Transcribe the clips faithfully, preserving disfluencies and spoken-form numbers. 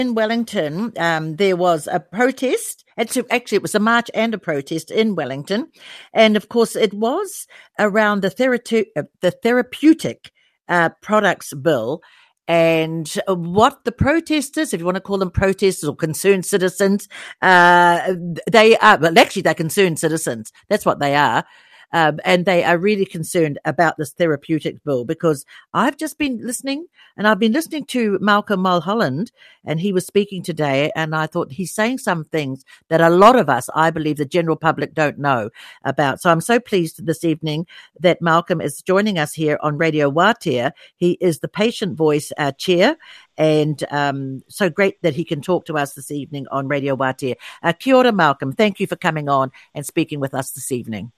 in Wellington, um, there was a protest. Actually, actually, it was a march and a protest in Wellington. And of course, it was around the, therape- uh, the therapeutic uh, products bill. And what the protesters, if you want to call them protesters or concerned citizens, uh, they are, well, actually, they're concerned citizens. That's what they are. Um, and they are really concerned about this therapeutic bill, because I've just been listening and I've been listening to Malcolm Mulholland, and he was speaking today, and I thought he's saying some things that a lot of us, I believe the general public, don't know about. So I'm so pleased this evening that Malcolm is joining us here on Radio Wātea. He is the Patient Voice uh, Chair, and um, so great that he can talk to us this evening on Radio Wātea. Uh, kia ora, Malcolm. Thank you for coming on and speaking with us this evening.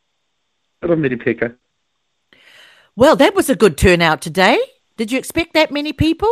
Well, that was a good turnout today. Did you expect that many people?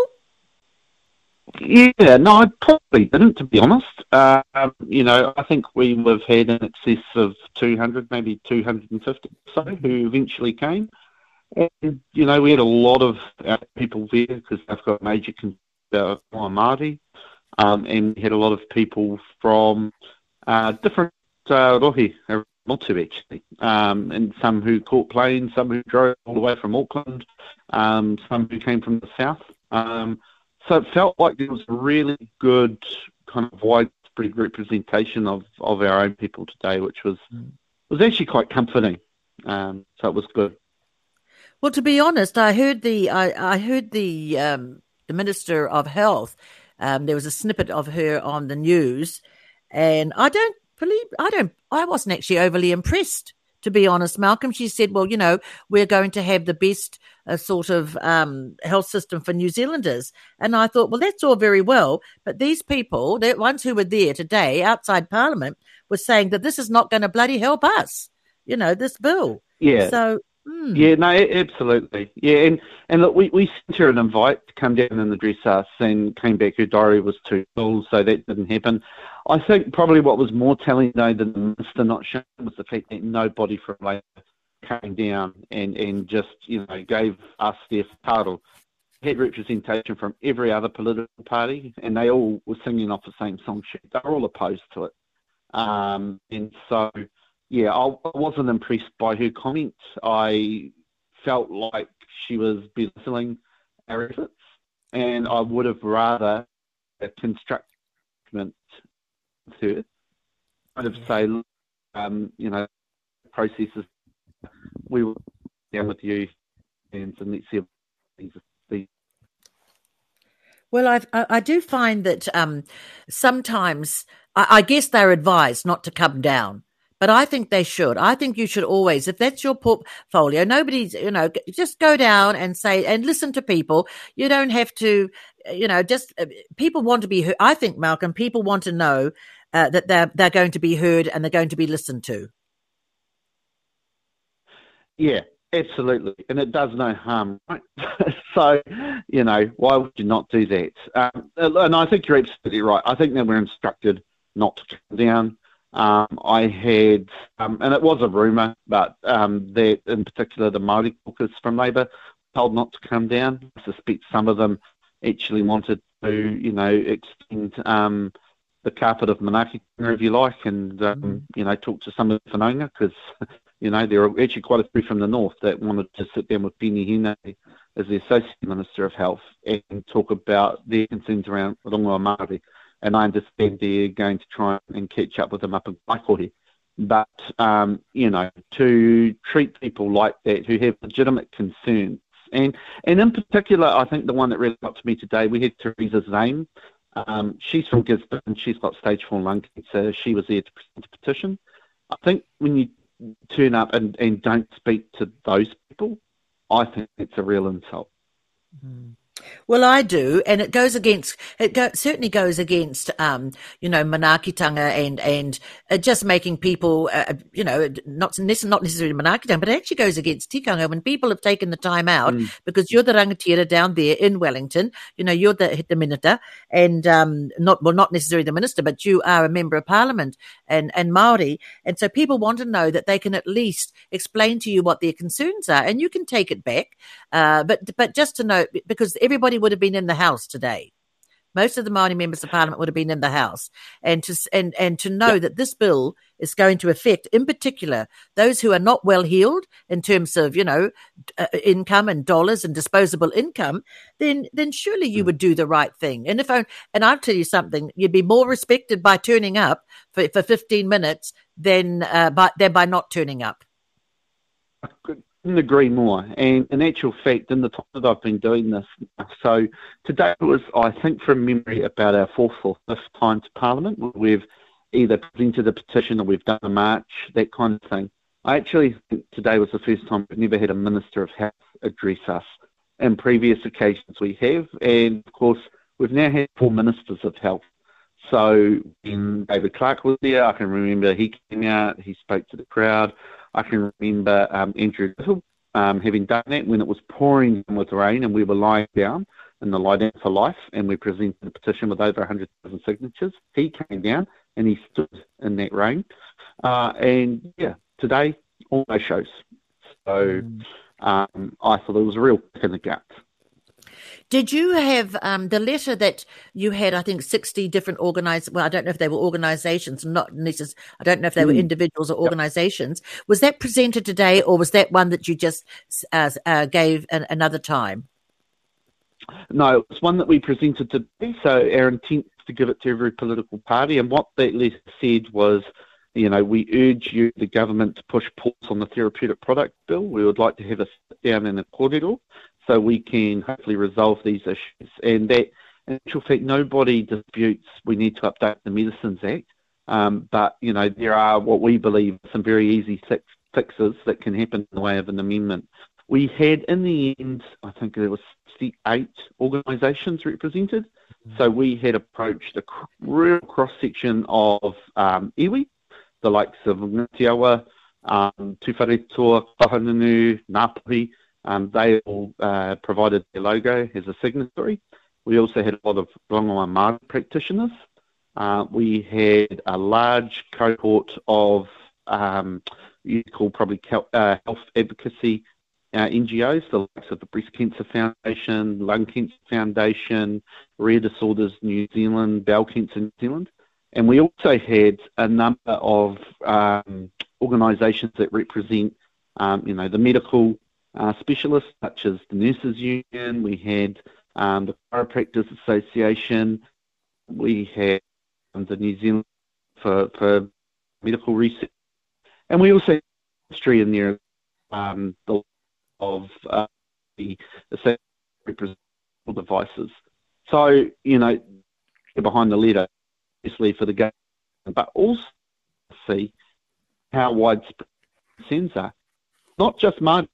Yeah, no, I probably didn't, to be honest. Uh, um, you know, I think we would have had in excess of two hundred, maybe two hundred fifty or so, who eventually came. And, you know, we had a lot of uh, people there because they've got major concerns about Māori, um, and we had a lot of people from uh, different uh, rohi, Motu actually, um, and some who caught planes, some who drove all the way from Auckland, um, some who came from the south. Um, so it felt like there was a really good kind of widespread representation of, of our own people today, which was was actually quite comforting. Um, so it was good. Well, to be honest, I heard the I, I heard the um, the Minister of Health. Um, there was a snippet of her on the news, and I don't. Believe, I don't. I wasn't actually overly impressed, to be honest, Malcolm. She said, "Well, you know, we're going to have the best uh, sort of um, health system for New Zealanders," and I thought, well, that's all very well, but these people, the ones who were there today outside Parliament, were saying that this is not going to bloody help us. You know, this bill. Yeah. So. Mm. Yeah, no, absolutely. Yeah, and, and look, we, we sent her an invite to come down and address us, and came back, her diary was too full, so that didn't happen. I think probably what was more telling, though, than the minister not showing was the fact that nobody from Labour came down and, and just, you know, gave us their whāaro. Had representation from every other political party, and they all were singing off the same song sheet. They were all opposed to it. Um, and so... Yeah, I wasn't impressed by her comments. I felt like she was belittling our efforts, and I would have rather a constructive with her. Kind of say, um, you know, processes, we will down with you, and let's see if Well, I've, I I do find that um, sometimes, I, I guess they're advised not to come down. But I think they should. I think you should always, if that's your portfolio, nobody's, you know, just go down and say, and listen to people. You don't have to, you know, just, people want to be heard. I think, Malcolm, people want to know uh, that they're, they're going to be heard and they're going to be listened to. Yeah, absolutely. And it does no harm, right? So, you know, why would you not do that? Um, and I think you're absolutely right. I think that we're instructed not to come down. Um, I had, um, and it was a rumour, but um, that in particular the Māori caucus from Labour told not to come down. I suspect some of them actually wanted to, you know, extend um, the carpet of Manaaki, if you like, and, um, mm. you know, talk to some of the whanaunga, because, you know, there are actually quite a few from the north that wanted to sit down with Peeni Hine as the Associate Minister of Health and talk about their concerns around rongoa Māori. And I understand they're going to try and catch up with them up in Kaikohe. But, um, you know, to treat people like that who have legitimate concerns. And and in particular, I think the one that really got to me today, we had Theresa Zane. Um, she's from Gisborne. She's got stage four lung cancer. She was there to present a petition. I think when you turn up and, and don't speak to those people, I think it's a real insult. Mm. Well, I do, and it goes against, it go, certainly goes against, um, you know, manaakitanga and, and uh, just making people, uh, you know, not, not necessarily manaakitanga, but it actually goes against tikanga when people have taken the time out, mm. because you're the rangatira down there in Wellington, you know, you're the, the minister, and, um, not, well, not necessarily the minister, but you are a member of parliament and, and Māori, and so people want to know that they can at least explain to you what their concerns are, and you can take it back, uh, but, but just to know, because everybody would have been in the house today. Most of the Māori members of Parliament would have been in the House, and to and and to know that this bill is going to affect, in particular, those who are not well heeled in terms of, you know, uh, income and dollars and disposable income, then then surely you would do the right thing. And if I, and I'll tell you something, you'd be more respected by turning up for, for fifteen minutes than uh, by than by not turning up. I couldn't agree more. And in actual fact, in the time that I've been doing this, so today was, I think from memory, about our fourth or fifth time to Parliament. We've either presented a petition or we've done a march, that kind of thing. I actually think today was the first time we've never had a Minister of Health address us. In previous occasions we have, and of course we've now had four Ministers of Health. So when David Clark was there, I can remember he came out, he spoke to the crowd. I can remember um, Andrew Little um, having done that when it was pouring with rain and we were lying down in the Lie Down for Life, and we presented a petition with over one hundred thousand signatures. He came down and he stood in that rain. Uh, and yeah, today, all no shows. So um, I thought it was a real kick in the gut. Did you have um, the letter that you had, I think, sixty different organised, well, I don't know if they were organisations, not necessarily, I don't know if they were individuals or organisations. Yep. Was that presented today, or was that one that you just uh, uh, gave an, another time? No, it was one that we presented today. So our intent is to give it to every political party. And what that letter said was, you know, we urge you, the government, to push pause on the therapeutic product bill. We would like to have a sit down in a corridor so we can hopefully resolve these issues. And that, in actual fact, nobody disputes we need to update the Medicines Act. Um, but, you know, there are what we believe some very easy fix, fixes that can happen in the way of an amendment. We had, in the end, I think there was sixty-eight organisations represented. Mm-hmm. So we had approached a real cross-section of um, iwi, the likes of Ngāti Awa, um, Tuwharetoa, Kahungunu, Ngāpuhi. Um, they all uh, provided their logo as a signatory. We also had a lot of Rongoa Māori practitioners. Uh, we had a large cohort of, um, you'd call probably uh, health advocacy uh, N G Os, the likes of the Breast Cancer Foundation, Lung Cancer Foundation, Rare Disorders New Zealand, Bowel Cancer New Zealand. And we also had a number of um, organisations that represent, um, you know, the medical uh, specialists, such as the Nurses Union. We had um, the Chiropractors Association. We had um, the New Zealand for, for medical research, and we also had history in there um, the, of uh, the representative devices. So, you know, behind the letter, obviously for the government, but also see how widespread concerns are. Not just Māori.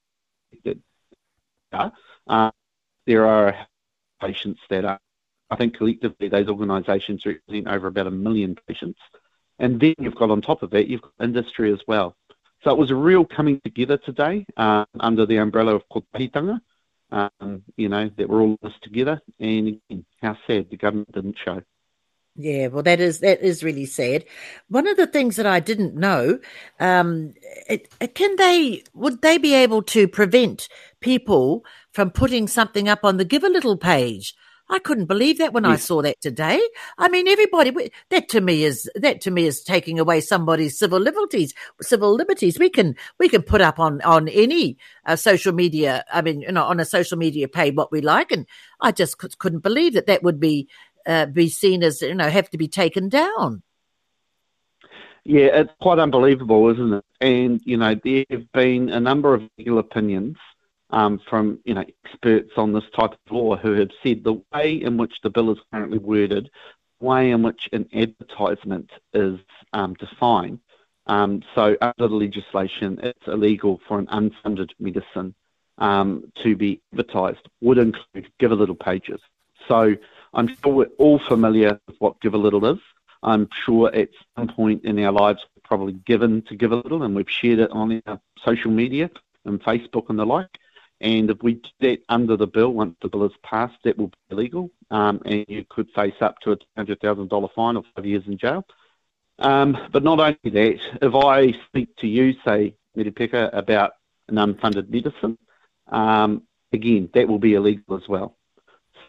Uh, there are patients that are, I think collectively those organisations represent over about a million patients. And then you've got on top of it, you've got industry as well. So it was a real coming together today uh, under the umbrella of kotahitanga, um, you know, that we're all in this together. And again, how sad the government didn't show. Yeah, well, that is that is really sad. One of the things that I didn't know, um, it, it, can they would they be able to prevent people from putting something up on the Give a Little page? I couldn't believe that when yes. I saw that today. I mean, everybody that to me is that to me is taking away somebody's civil liberties. Civil liberties. We can we can put up on on any uh, social media. I mean, you know, on a social media page what we like, and I just c- couldn't believe that that would be. Uh, be seen as, you know, have to be taken down. Yeah, it's quite unbelievable, isn't it? And, you know, there have been a number of legal opinions um, from, you know, experts on this type of law who have said the way in which the bill is currently worded, the way in which an advertisement is um, defined. Um, so under the legislation, it's illegal for an unfunded medicine um, to be advertised, would include Give a Little pages. So I'm sure we're all familiar with what Give a Little is. I'm sure at some point in our lives we've probably given to Give a Little, and we've shared it on our social media and Facebook and the like. And if we do that under the bill, once the bill is passed, that will be illegal, um, and you could face up to a two hundred thousand dollars fine or five years in jail. Um, but not only that, if I speak to you, say, Merepeka, about an unfunded medicine, um, again, that will be illegal as well.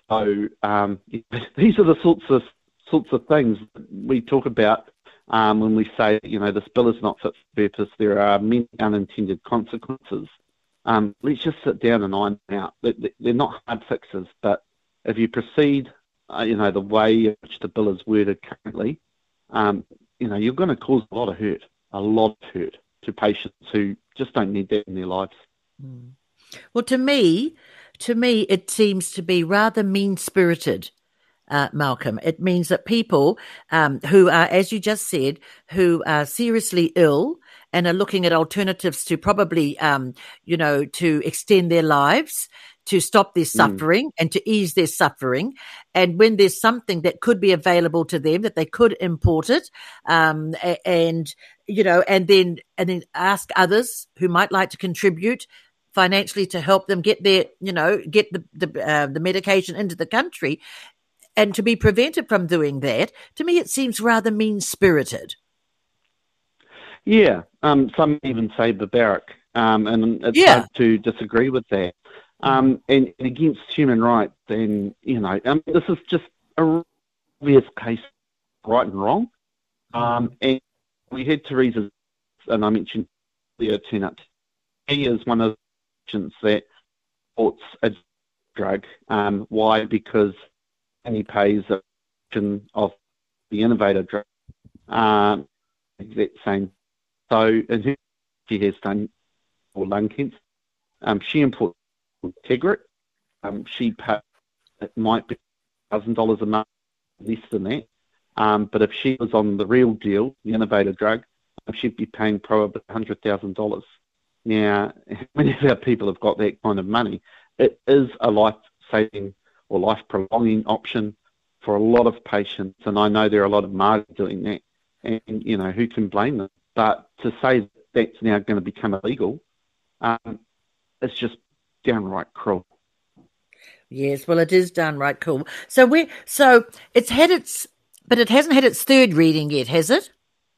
So um, these are the sorts of sorts of things that we talk about um, when we say, you know, this bill is not fit for purpose. There are many unintended consequences. Um, let's just sit down and iron them out. They're not hard fixes, but if you proceed, uh, you know, the way in which the bill is worded currently, um, you know, you're going to cause a lot of hurt, a lot of hurt to patients who just don't need that in their lives. Mm. Well, to me, to me, it seems to be rather mean-spirited, uh, Malcolm. It means that people um, who are, as you just said, who are seriously ill and are looking at alternatives to probably, um, you know, to extend their lives, to stop their suffering mm. and to ease their suffering. And when there's something that could be available to them, that they could import it, um, and, you know, and then, and then ask others who might like to contribute financially to help them get their, you know, get the, the, uh, the medication into the country, and to be prevented from doing that, to me, it seems rather mean-spirited. Yeah, um, some even say barbaric, um, and it's yeah. hard to disagree with that. Um, and, and against human rights, and, you know, I mean, this is just a obvious case of right and wrong. Um, and we had Teresa, and I mentioned earlier, turn up. He is one of the patients that supports a drug. Um, why? Because he pays a portion of the innovator drug. Um, that same. So, and she has done for lung cancer. Um, she imports Tegrit. Um, she pays, it might be one thousand dollars a month, less than that. Um, but if she was on the real deal, the innovator drug, she'd be paying probably one hundred thousand dollars. Now, many of our people have got that kind of money. It is a life-saving or life-prolonging option for a lot of patients, and I know there are a lot of Māori doing that, and, you know, who can blame them? But to say that that's now going to become illegal, um, it's just downright cruel. Yes, well, it is downright cool. So we, so it's had its, but it hasn't had its third reading yet, has it?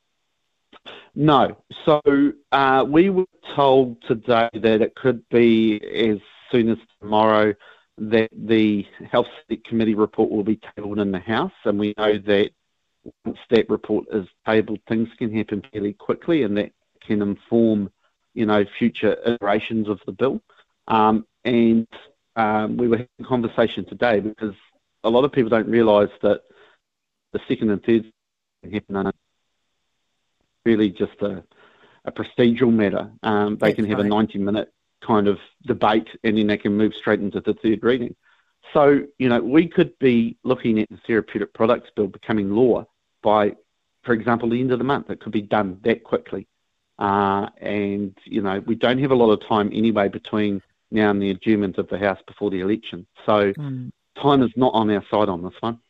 No. So uh, we were told today that it could be as soon as tomorrow that the Health Select Committee report will be tabled in the House, and we know that once that report is tabled, things can happen fairly quickly, and that can inform, you know, future iterations of the bill. Um, and um, we were having a conversation today because a lot of people don't realise that the second and third can happen on really just a, a procedural matter. Um, they That's can have right. a ninety-minute kind of debate, and then they can move straight into the third reading. So, you know, we could be looking at the Therapeutic Products Bill becoming law by, for example, the end of the month. It could be done that quickly. Uh, and, you know, we don't have a lot of time anyway between now and the adjournment of the House before the election. So mm. time is not on our side on this one.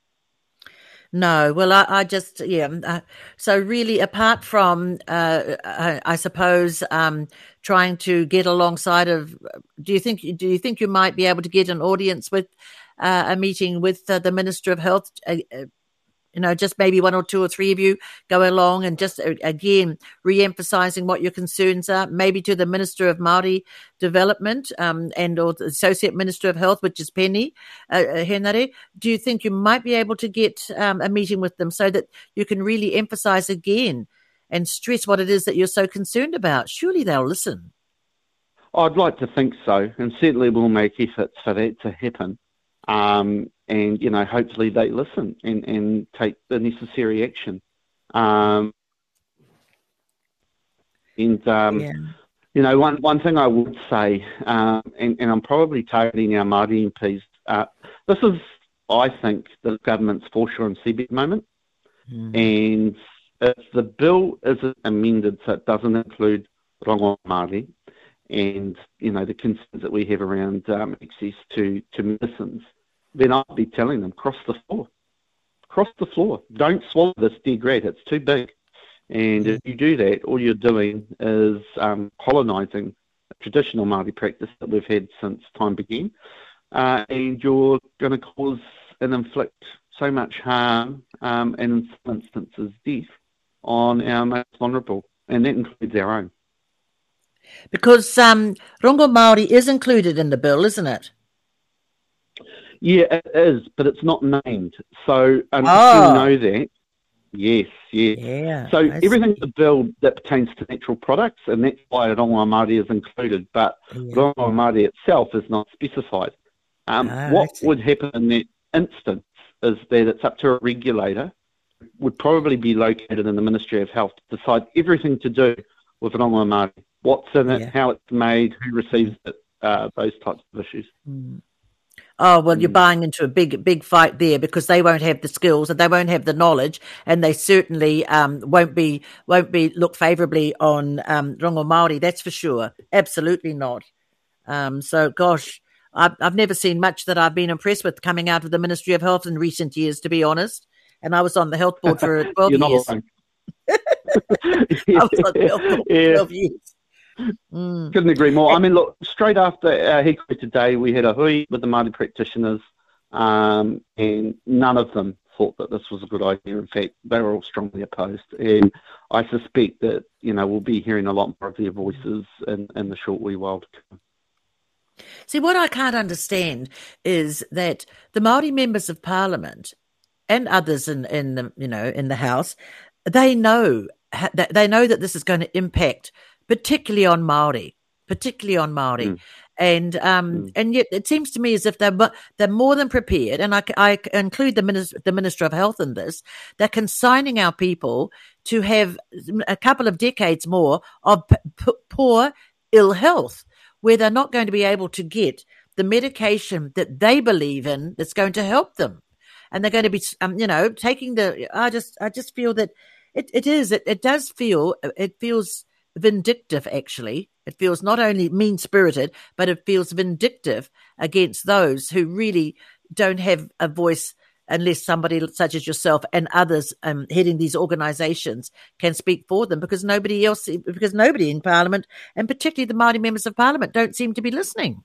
No, well, I, I just, yeah. Uh, so really, apart from, uh, I, I suppose, um, trying to get alongside of, do you think, do you think you might be able to get an audience with uh, a meeting with uh, the Minister of Health? Uh, uh, you know, just maybe one or two or three of you go along and just, uh, again, re-emphasising what your concerns are, maybe to the Minister of Māori Development um, and or the Associate Minister of Health, which is Penny uh, Henare. Do you think you might be able to get um, a meeting with them so that you can really emphasise again and stress what it is that you're so concerned about? Surely they'll listen. I'd like to think so, and certainly we'll make efforts for that to happen. Um, and, you know, hopefully they listen and, and take the necessary action. Um, and, um, yeah. you know, one, one thing I would say, um, and, and I'm probably targeting our Māori M Ps, uh, this is, I think, the government's foreshore and seabed moment. Mm. And if the bill isn't amended so it doesn't include rongo Māori and, you know, the concerns that we have around um, access to, to medicines, then I'll be telling them, cross the floor. Cross the floor. Don't swallow this dead rat. It's too big. And if you do that, all you're doing is um, colonising a traditional Māori practice that we've had since time began. Uh, and you're going to cause and inflict so much harm um, and in some instances death on our most vulnerable. And that includes our own. Because um, rongo Māori is included in the bill, isn't it? Yeah, it is, but it's not named. So unless Oh, you know that, yes, yes. yeah. So I everything in see. the bill that pertains to natural products, and that's why Rongoa Māori is included, but Yeah. Rongoa Māori itself is not specified. Um, Ah, I what see. would happen in that instance is that it's up to a regulator, would probably be located in the Ministry of Health, to decide everything to do with Rongoa Māori, what's in it, Yeah. how it's made, who Mm, receives it, uh, those types of issues. mm. Oh, well, you're Mm. buying into a big, big fight there because they won't have the skills and they won't have the knowledge, and they certainly um, won't be won't be look favourably on um, Rongo Māori. That's for sure. Absolutely not. Um, so, gosh, I've, I've never seen much that I've been impressed with coming out of the Ministry of Health in recent years, to be honest. And I was on the health board for twelve You're not years. alone. I was on the health board for Yeah, twelve years. Mm. couldn't agree more. I mean, look, straight after uh, Hikari today, we had a hui with the Māori practitioners, um, and none of them thought that this was a good idea. In fact, they were all strongly opposed. And I suspect that, you know, we'll be hearing a lot more of their voices in, in the short wee while to come. See, what I can't understand is that the Māori members of Parliament and others in, in the, you know, in the House, they know they know that this is going to impact, particularly on Māori, particularly on Māori. Mm, And um, mm, and yet it seems to me as if they're they're more than prepared, and I, I include the minister, the Minister of Health in this. They're consigning our people to have a couple of decades more of p- p- poor, ill health, where they're not going to be able to get the medication that they believe in that's going to help them, and they're going to be, um, you know, taking the. I just, I just feel that it, it is, it, it does feel, it feels vindictive. Actually, it feels not only mean spirited, but it feels vindictive against those who really don't have a voice. Unless somebody such as yourself and others um, heading these organisations can speak for them, because nobody else, because nobody in Parliament, and particularly the Māori members of Parliament, don't seem to be listening.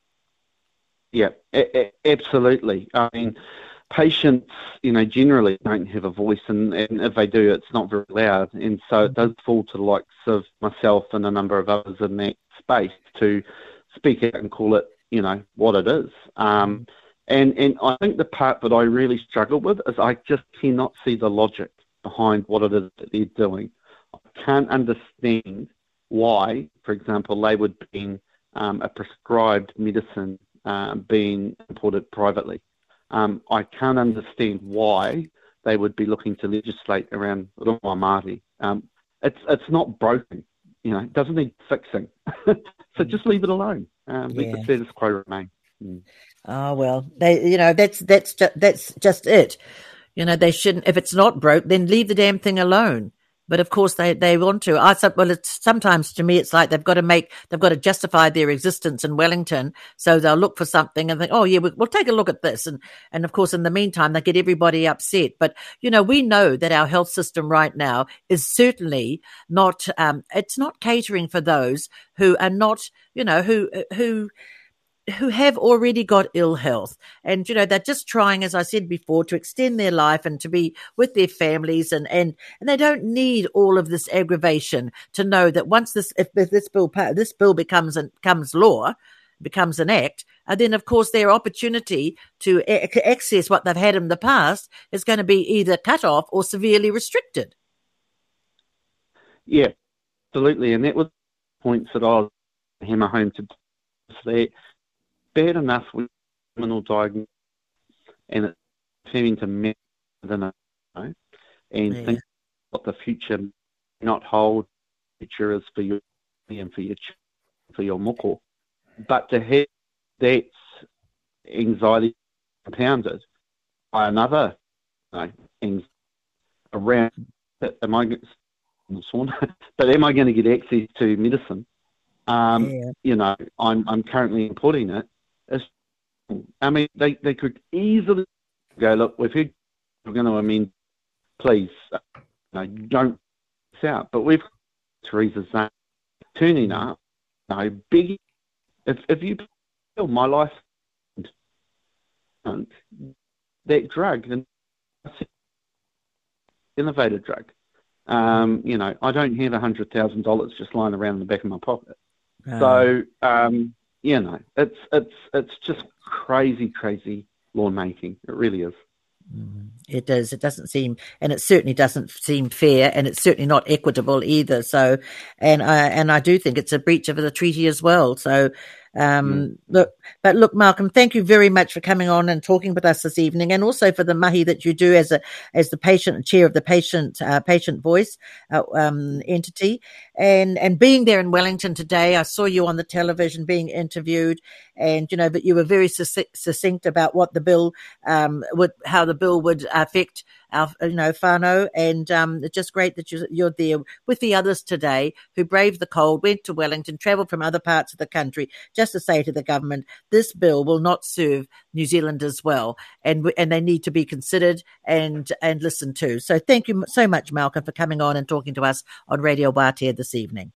yeah, a- a- absolutely. I mean, patients, you know, generally don't have a voice, and, and if they do, it's not very loud. And so it does fall to the likes of myself and a number of others in that space to speak out and call it, you know, what it is. Um, and, and I think the part that I really struggle with is I just cannot see the logic behind what it is that they're doing. I can't understand why, for example, they would be um, a prescribed medicine um, being imported privately. Um, I can't understand why they would be looking to legislate around Rongoa Māori. Um, it's it's not broken, you know. It doesn't need fixing. So just leave it alone. Um, Yeah. Let the status quo remain. Mm. Oh well, they, you know, that's that's just that's just it. You know, they shouldn't. If it's not broke, then leave the damn thing alone. But of course, they, they want to. I well, it's sometimes to me, it's like they've got to make, they've got to justify their existence in Wellington. So they'll look for something and think, oh yeah, we'll, we'll take a look at this. And and of course, in the meantime, they get everybody upset. But you know, we know that our health system right now is certainly not. Um, it's not catering for those who are not, you know, who who. who have already got ill health, and you know they're just trying, as I said before, to extend their life and to be with their families, and and and they don't need all of this aggravation to know that once this if this bill this bill becomes becomes law, becomes an act, and then of course their opportunity to a- access what they've had in the past is going to be either cut off or severely restricted. Yeah, absolutely. And that was the points that I was hammer home to. That bad enough with criminal diagnosis, and it's having to manage within it, you know, and Yeah. think what the future may not hold, future is for you and for your for your moko. But to have that anxiety compounded by another, you know, anxiety around, am I but am I going to get access to medicine? Um, Yeah. you know, I'm I'm currently importing it. It's, I mean, they, they could easily go, look, we've heard we're going to amend, please, uh, you know, don't miss out. But we've Theresa Zane turning up, you know, big. If if you feel my life, and that drug, and innovative drug, um, you know, I don't have a hundred thousand dollars just lying around in the back of my pocket. Uh, So, um, you know, it's it's it's just crazy, crazy lawmaking. It really is. It is. It doesn't seem, and it certainly doesn't seem fair, and it's certainly not equitable either. So, and I and I do think it's a breach of the treaty as well. So, um, mm. look, but look, Malcolm, thank you very much for coming on and talking with us this evening, and also for the mahi that you do as a as the patient chair of the patient uh, patient voice uh, um, entity, and and being there in Wellington today. I saw you on the television being interviewed, and you know, but you were very succinct about what the bill um, would, how the bill would affect our, you know, whānau, and um, it's just great that you're, you're there with the others today who braved the cold, went to Wellington, travelled from other parts of the country, just to say to the government, this bill will not serve New Zealanders well, and and they need to be considered and and listened to. So thank you so much, Malcolm, for coming on and talking to us on Radio Wātea this evening.